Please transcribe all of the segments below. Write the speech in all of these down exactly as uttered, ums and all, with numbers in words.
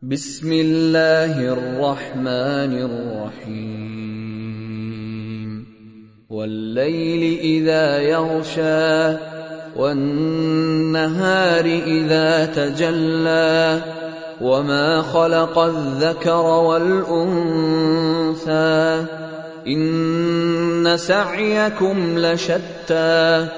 بسم الله الرحمن الرحيم والليل إذا يغشى والنهار إذا تجلى وما خلق الذكر والأنثى إن سعيكم لشتى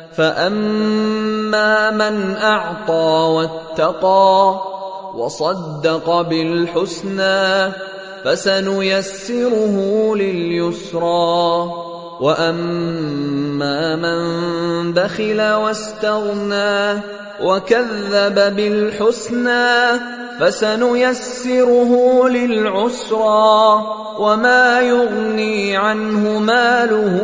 فأما من أعطى واتقى وصدق بالحسنى فسنيسره لليسرى وأما من بخل واستغنى وكذب بالحسنى فسنيسره للعسرى وما يغني عنه ماله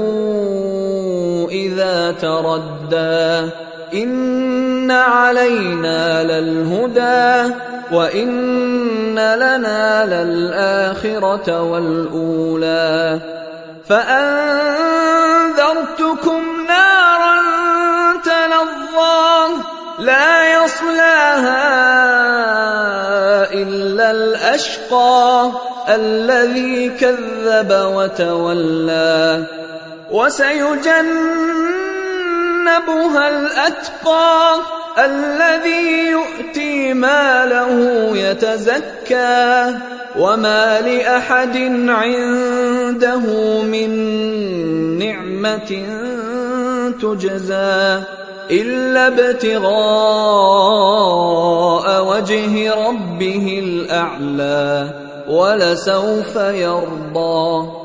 إذا تردى إن علينا للهدى وإن لنا للآخرة والأولى فأنذرتكم نارا تلظى لا يصلاها إلا الأشقى الذي كذب وتولى وسيجنبها الأتقى الذي يؤتي ماله يتزكى وما لأحد عنده من نعمة تجزى إلا ابتغاء وجه ربه الأعلى ولسوف يرضى.